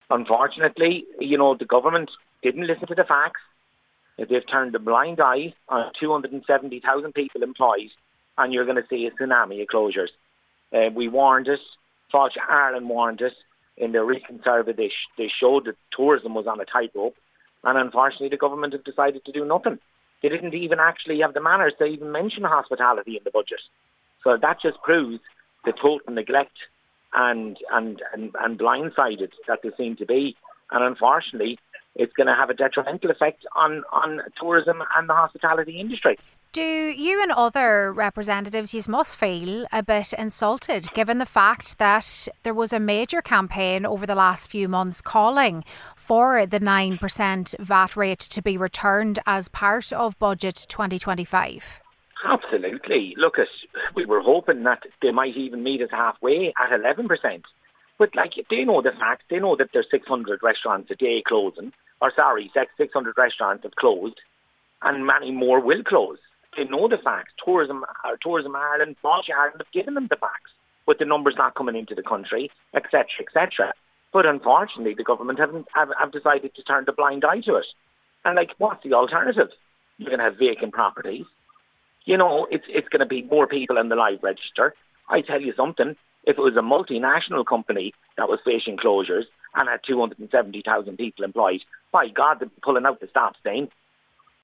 Unfortunately, the government didn't listen to the facts. They've turned a blind eye on 270,000 people employed, and you're going to see a tsunami of closures. We warned us. Fáilte Ireland warned us. In their recent survey, they showed that tourism was on a tightrope, and unfortunately the government have decided to do nothing. They didn't even actually have the manners to even mention hospitality in the budget. So that just proves the total neglect and blindsided that they seem to be. And unfortunately, it's going to have a detrimental effect on tourism and the hospitality industry. Do you and other representatives, you must feel a bit insulted given the fact that there was a major campaign over the last few months calling for the 9% VAT rate to be returned as part of Budget 2025? Absolutely. Look, we were hoping that they might even meet us halfway at 11%. But they know the fact, they know that there's 600 restaurants a day closing, 600 restaurants have closed, and many more will close. They know the facts. Tourism Ireland, Fáilte Ireland have given them the facts, with the numbers not coming into the country, etc., etc. But unfortunately, the government have decided to turn the blind eye to it. And what's the alternative? You're going to have vacant properties. It's going to be more people in the live register. I tell you something. If it was a multinational company that was facing closures and had 270,000 people employed, by God, they'd be pulling out the stop saying